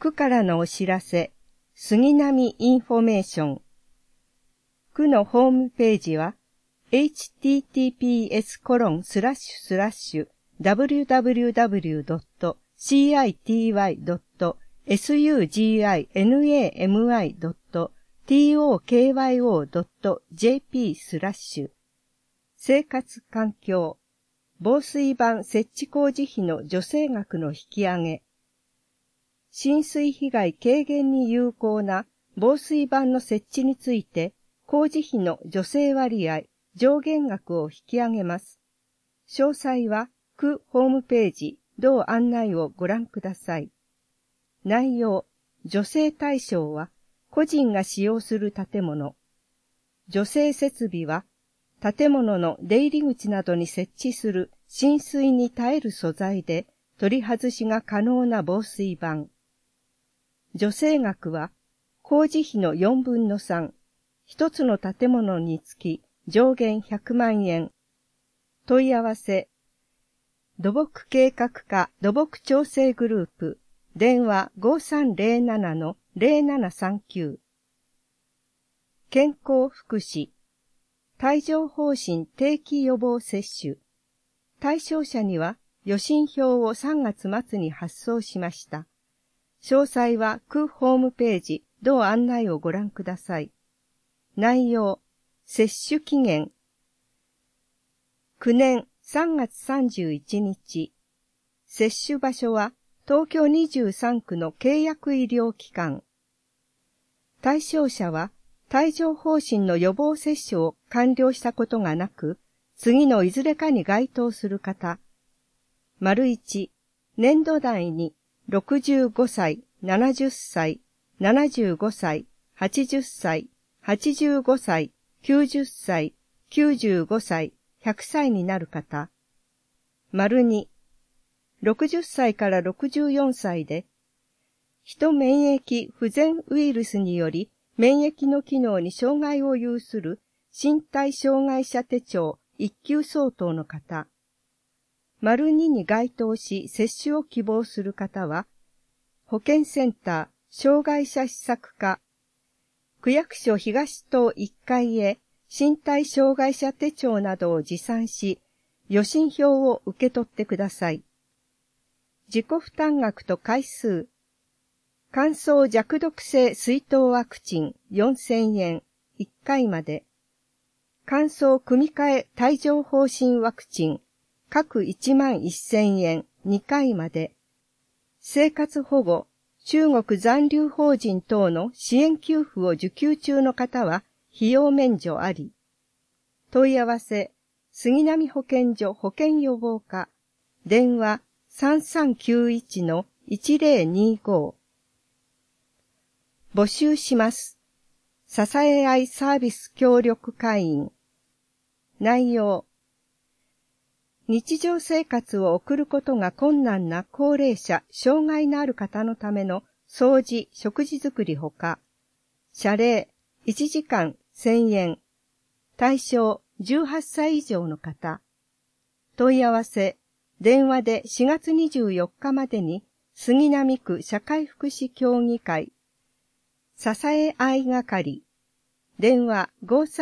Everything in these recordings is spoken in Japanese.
区からのお知らせ、杉並インフォメーション。区のホームページは、https://www.city.suginami.tokyo.jp/ 生活環境、防水板設置工事費の助成額の引き上げ、浸水被害軽減に有効な防水板の設置について、工事費の助成割合、上限額を引き上げます。詳細は、区ホームページ、同案内をご覧ください。内容、助成対象は、個人が使用する建物。助成設備は、建物の出入り口などに設置する浸水に耐える素材で、取り外しが可能な防水板。助成額は、工事費の4分の3、一つの建物につき上限100万円。問い合わせ、土木計画課土木調整グループ、電話 5307-0739。健康福祉、帯状疱疹定期予防接種。対象者には予診票を3月末に発送しました。詳細は区ホームページ、同案内をご覧ください。内容、接種期限。9年3月31日。接種場所は東京23区の契約医療機関。対象者は帯状疱疹の予防接種を完了したことがなく、次のいずれかに該当する方。1、年度内に65歳、70歳、75歳、80歳、85歳、90歳、95歳、100歳になる方。2、60歳から64歳で、人免疫不全ウイルスにより免疫の機能に障害を有する身体障害者手帳1級相当の方。2に該当し接種を希望する方は、保健センター、障害者施策課、区役所東棟1階へ身体障害者手帳などを持参し、予診票を受け取ってください。自己負担額と回数。乾燥弱毒性水筒ワクチン4000円1回まで。乾燥組み換え帯状疱疹ワクチン各11000円2回まで。生活保護、中国残留邦人等の支援給付を受給中の方は費用免除あり。問い合わせ、杉並保健所保健予防課、電話 3391-1025。募集します。支え合いサービス協力会員。内容。日常生活を送ることが困難な高齢者、障害のある方のための掃除、食事作りほか、謝礼、1時間1000円。対象、18歳以上の方。問い合わせ、電話で4月24日までに、杉並区社会福祉協議会、支え合い係、電話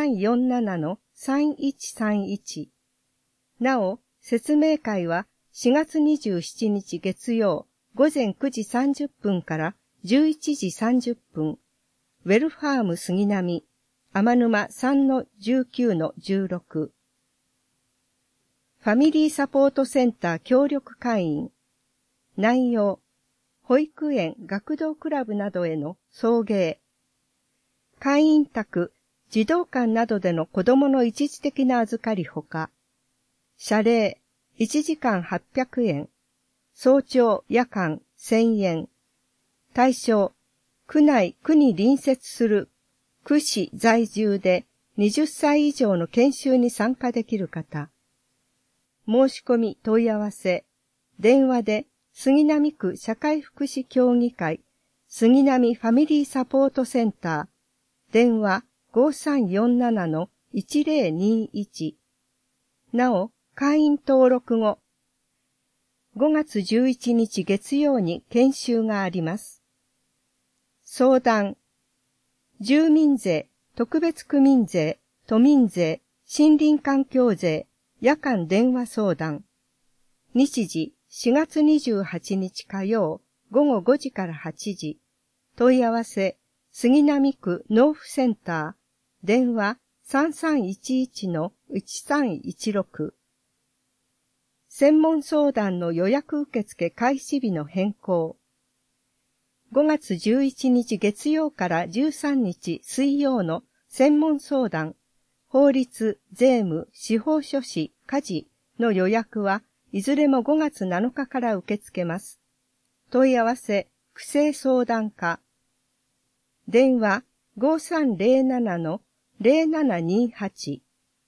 5347-3131。なお、説明会は4月27日月曜午前9時30分から11時30分、ウェルファーム杉並、天沼 3-19-16。ファミリーサポートセンター協力会員。内容。保育園、学童クラブなどへの送迎。会員宅、児童館などでの子供の一時的な預かりほか。謝礼、1時間800円。早朝、夜間、1000円。対象、区内、区に隣接する区市在住で20歳以上の研修に参加できる方。申し込み問い合わせ、電話で杉並区社会福祉協議会、杉並ファミリーサポートセンター、電話 5347-1021。なお、会員登録後、5月11日月曜に研修があります。 相談。住民税、特別区民税、都民税、森林環境税、夜間電話相談。日時4月28日火曜午後5時から8時。問い合わせ、杉並区納付センター。電話 3311-1316。専門相談の予約受付開始日の変更。5月11日月曜から13日水曜の専門相談、法律、税務、司法書士、家事の予約はいずれも5月7日から受け付けます。問い合わせ、区政相談課。電話 5307-0728。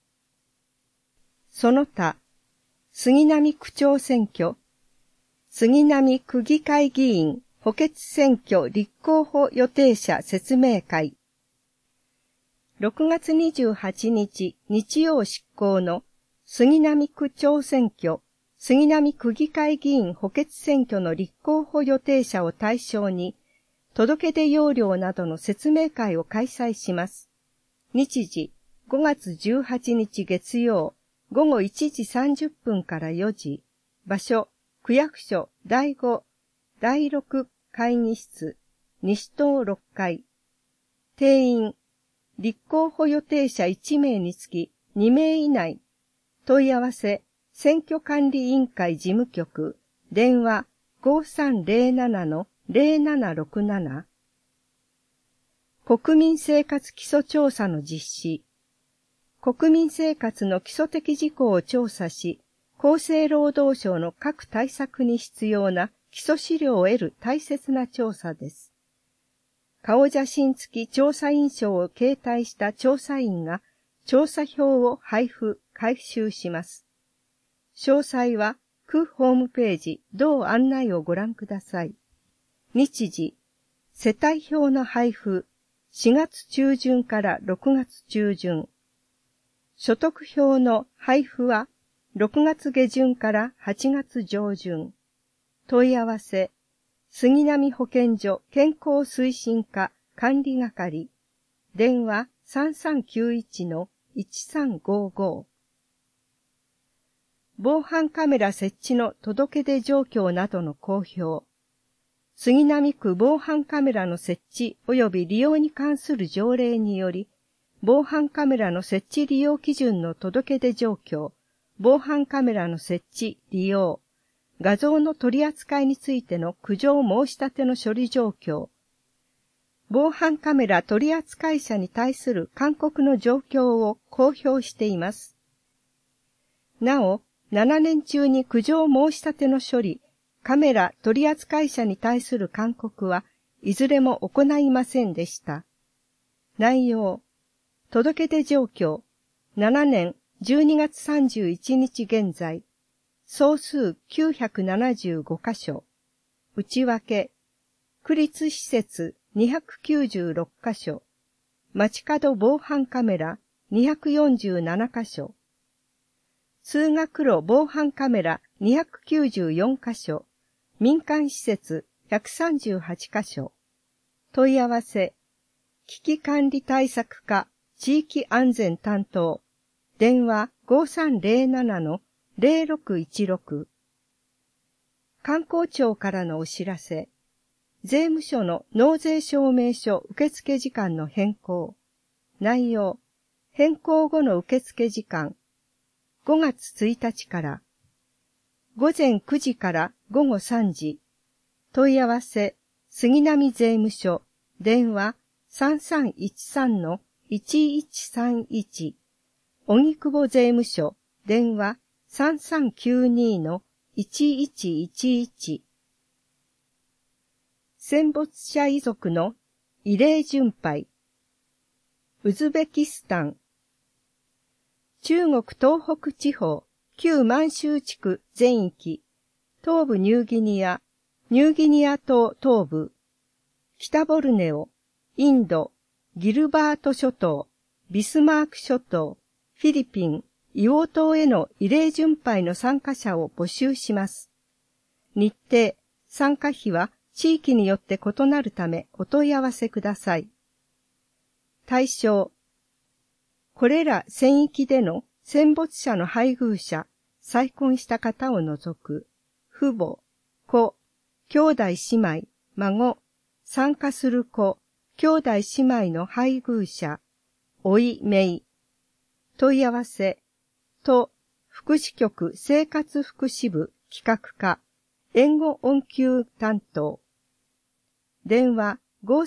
その他、杉並区長選挙、杉並区議会議員補欠選挙立候補予定者説明会。6月28日日曜執行の杉並区長選挙、杉並区議会議員補欠選挙の立候補予定者を対象に、届出要領などの説明会を開催します。日時、5月18日月曜、午後1時30分から4時。場所、区役所第5、第6会議室、西棟6階。定員、立候補予定者1名につき2名以内。問い合わせ、選挙管理委員会事務局、電話 5307-0767。国民生活基礎調査の実施。国民生活の基礎的事項を調査し、厚生労働省の各対策に必要な基礎資料を得る大切な調査です。顔写真付き調査員証を携帯した調査員が調査票を配布、回収します。詳細は区ホームページ同案内をご覧ください。日時、世帯票の配布、4月中旬から6月中旬。所得票の配布は6月下旬から8月上旬。問い合わせ、杉並保健所健康推進課管理係。電話 3391-1355。防犯カメラ設置の届出状況などの公表。杉並区防犯カメラの設置及び利用に関する条例により、防犯カメラの設置利用基準の届出状況、防犯カメラの設置、利用、画像の取り扱いについての苦情申し立ての処理状況、防犯カメラ取扱者に対する勧告の状況を公表しています。なお、7年中に苦情申し立ての処理、カメラ取扱者に対する勧告はいずれも行いませんでした。内容、届出状況、7年12月31日現在、総数975カ所、内訳、区立施設296カ所、街角防犯カメラ247カ所、通学路防犯カメラ294カ所、民間施設138カ所、問い合わせ、危機管理対策課地域安全担当、電話 5307-0616。観光庁からのお知らせ、税務署の納税証明書受付時間の変更。内容、変更後の受付時間、5月1日から、午前9時から午後3時、問い合わせ、杉並税務署、電話 3313-1131、荻窪税務署、電話 3392-1111。戦没者遺族の慰霊巡拝。ウズベキスタン。中国東北地方、旧満州地区全域、東部ニューギニア、ニューギニア島東部、北ボルネオ、インド、ギルバート諸島、ビスマーク諸島、フィリピン、硫黄島への慰霊巡拝の参加者を募集します。日程、参加費は地域によって異なるためお問い合わせください。対象。これら戦域での戦没者の配偶者、再婚した方を除く、父母、子、兄弟姉妹、孫、参加する子、兄弟姉妹の配偶者、甥、姪。問い合わせ、都、福祉局生活福祉部企画課、援護恩給担当。電話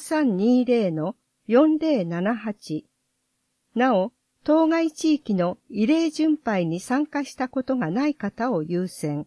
5320-4078。なお、当該地域の慰霊巡拝に参加したことがない方を優先。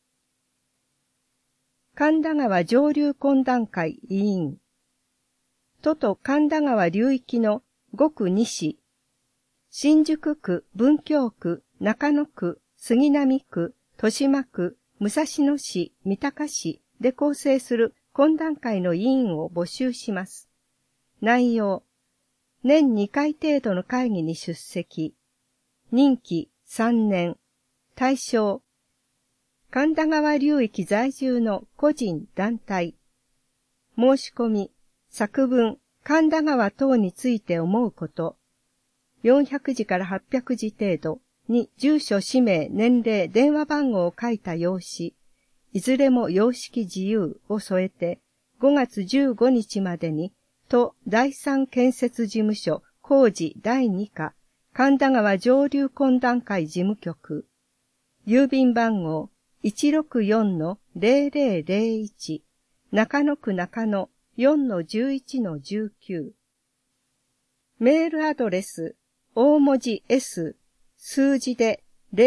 神田川上流懇談会委員。都と神田川流域の5区2市、新宿区、文京区、中野区、杉並区、豊島区、武蔵野市、三鷹市で構成する懇談会の委員を募集します。内容。年2回程度の会議に出席。任期3年。対象。神田川流域在住の個人団体。申し込み。作文、神田川等について思うこと。400字から800字程度に住所、氏名、年齢、電話番号を書いた用紙。いずれも様式自由を添えて5月15日までに都第三建設事務所工事第2課神田川上流懇談会事務局郵便番号 164-0001 中野区中野 4-11-19 メールアドレス大文字 S 数字で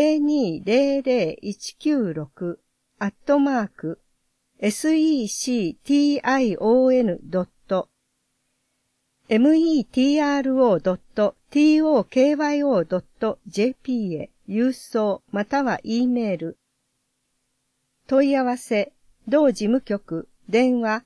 0200196secon.metro.tokyo.jp へ郵送または E メール。問い合わせ、同事務局、電話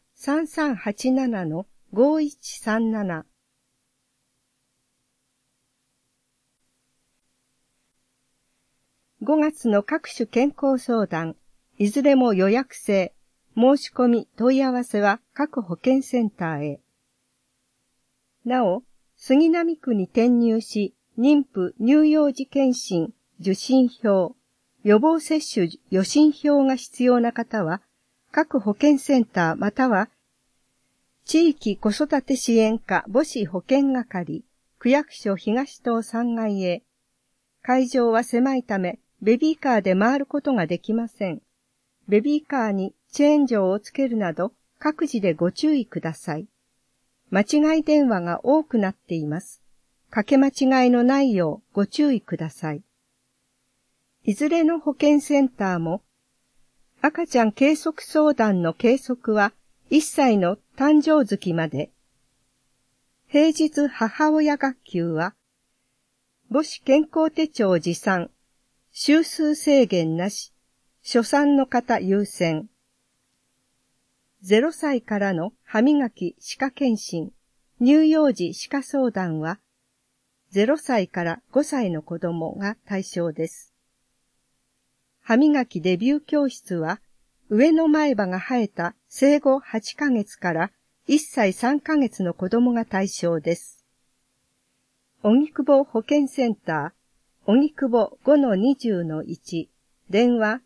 3387-5137。5月の各種健康相談、いずれも予約制、申し込み問い合わせは各保健センターへ。なお、杉並区に転入し、妊婦乳幼児検診、受診票、予防接種予診票が必要な方は、各保健センターまたは、地域子育て支援課母子保健係、区役所東棟3階へ。会場は狭いため、ベビーカーで回ることができません。ベビーカーにチェーン錠をつけるなど各自でご注意ください。間違い電話が多くなっています。かけ間違いのないようご注意ください。いずれの保健センターも赤ちゃん計測相談の計測は1歳の誕生月まで。平日母親学級は母子健康手帳持参、週数制限なし、初産の方優先。0歳からの歯磨き歯科検診、乳幼児歯科相談は、0歳から5歳の子供が対象です。歯磨きデビュー教室は、上の前歯が生えた生後8ヶ月から1歳3ヶ月の子供が対象です。荻窪保健センター、荻窪 5-20-1、電話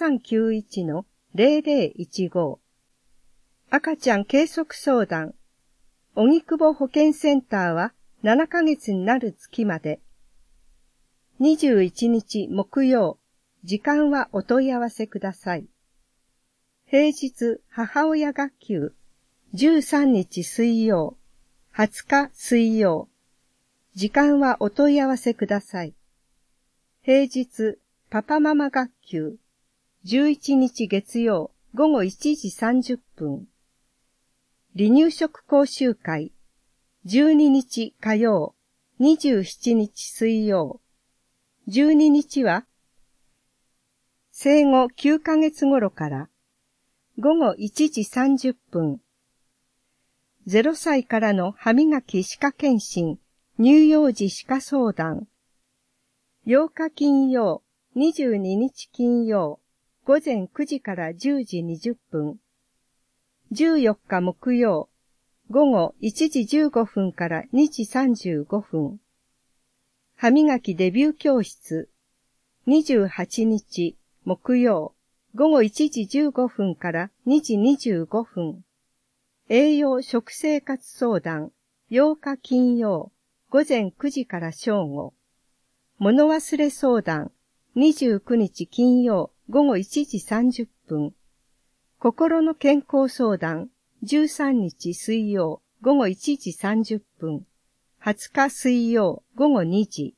3391-0015。赤ちゃん計測相談。荻窪保健センターは7ヶ月になる月まで。21日木曜、時間はお問い合わせください。平日母親学級、13日水曜、20日水曜。時間はお問い合わせください。平日パパママ学級、11日月曜午後1時30分。離乳食講習会、12日火曜、27日水曜。12日は、生後9ヶ月頃から午後1時30分。0歳からの歯磨き歯科検診、乳幼児歯科相談。8日金曜、22日金曜、午前9時から10時20分。 14日木曜、午後1時15分から2時35分。歯磨きデビュー教室、28日木曜、午後1時15分から2時25分。栄養食生活相談、8日金曜、午前9時から正午。物忘れ相談、29日金曜、午後1時30分。心の健康相談、13日水曜、午後1時30分。20日水曜、午後2時。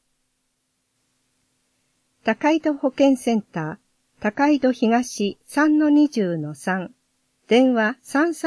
高井戸保健センター、高井戸東 3-20-3、電話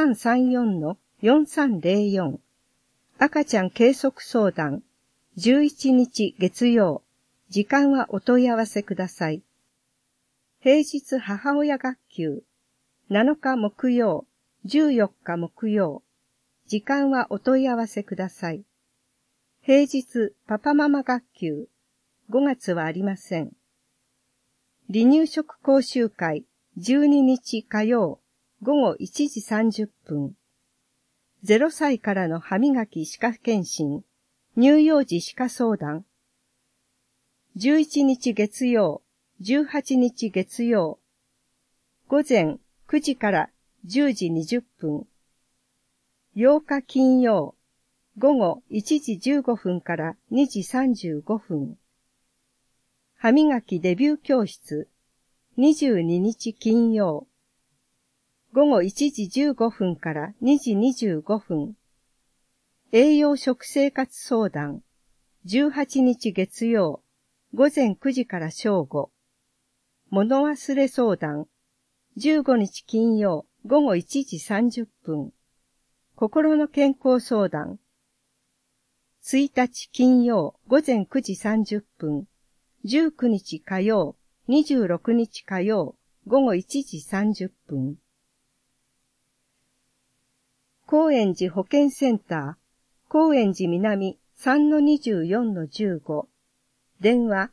3334-4304。赤ちゃん計測相談、11日月曜、時間はお問い合わせください。平日母親学級、7日木曜、14日木曜、時間はお問い合わせください。平日パパママ学級、5月はありません。離乳食講習会、12日火曜、午後1時30分。0歳からの歯磨き歯科検診、乳幼児歯科相談。11日月曜、18日月曜。午前9時から10時20分。8日金曜、午後1時15分から2時35分。歯磨きデビュー教室、22日金曜。午後1時15分から2時25分。栄養食生活相談、18日月曜、午前9時から正午。物忘れ相談、15日金曜、午後1時30分。心の健康相談、1日金曜、午前9時30分。19日火曜、26日火曜、午後1時30分。高円寺保健センター、高円寺南 3-24-15。電話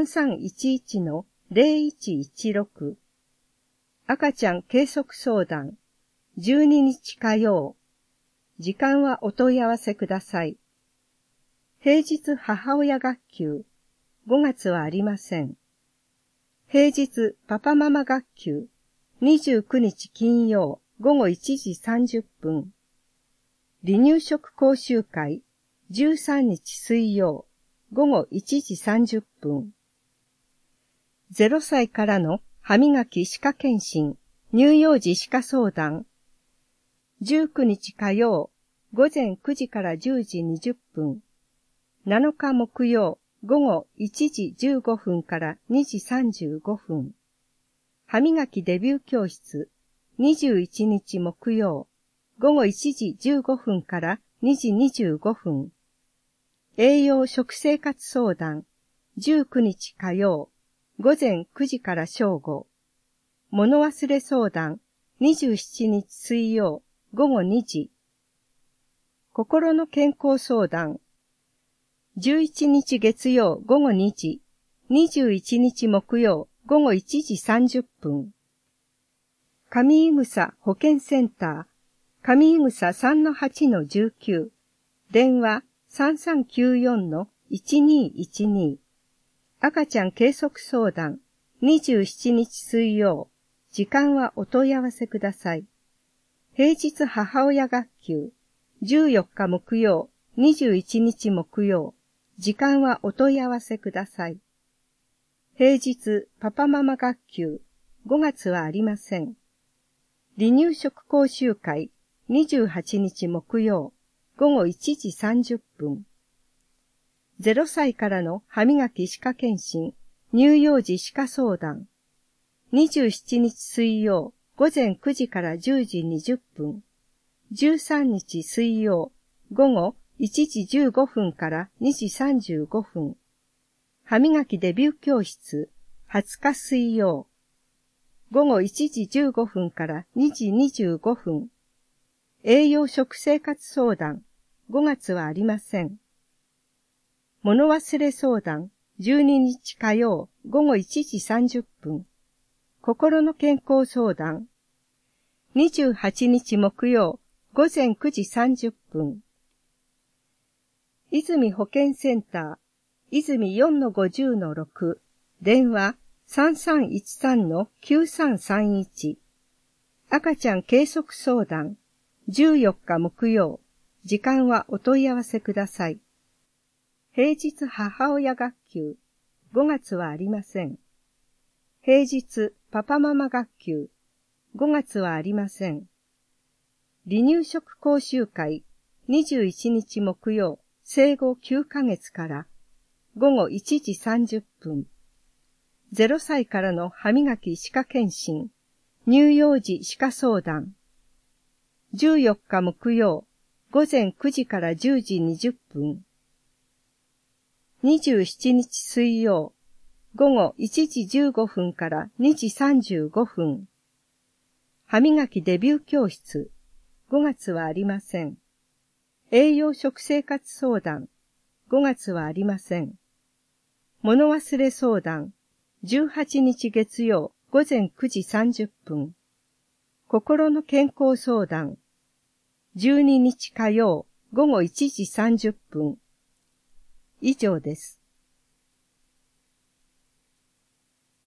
3311-0116。赤ちゃん計測相談、12日火曜。時間はお問い合わせください。平日母親学級、5月はありません。平日パパママ学級、29日金曜、午後1時30分。離乳食講習会、13日水曜、午後1時30分。0歳からの歯磨き歯科検診、乳幼児歯科相談。19日火曜、午前9時から10時20分。7日木曜、午後1時15分から2時35分。歯磨きデビュー教室、21日木曜、午後1時15分から2時25分。栄養食生活相談、19日火曜、午前9時から正午。物忘れ相談、27日水曜、午後2時。心の健康相談、11日月曜午後2時、21日木曜午後1時30分。上井草保健センター、上井草 3-8-19。電話 3394-1212。赤ちゃん計測相談、27日水曜。時間はお問い合わせください。平日母親学級、14日木曜、21日木曜。時間はお問い合わせください。平日パパママ学級、5月はありません。離乳食講習会、28日木曜、午後1時30分。0歳からの歯磨き歯科検診、乳幼児歯科相談。27日水曜、午前9時から10時20分。13日水曜、午後1時15分から2時35分。歯磨きデビュー教室、20日水曜。午後1時15分から2時25分。栄養食生活相談、5月はありません。物忘れ相談、12日火曜、午後1時30分。心の健康相談。 28日木曜午前9時30分。泉保健センター、泉 4-50-6、電話 3313-9331。赤ちゃん計測相談、14日木曜、時間はお問い合わせください。平日母親学級、5月はありません。平日パパママ学級、5月はありません。離乳食講習会、21日木曜、生後9ヶ月から午後1時30分。0歳からの歯磨き歯科検診、乳幼児歯科相談。14日木曜、午前9時から10時20分。27日水曜、午後1時15分から2時35分。歯磨きデビュー教室、5月はありません。栄養食生活相談、5月はありません。物忘れ相談、18日月曜午前9時30分。心の健康相談、12日火曜午後1時30分。以上です。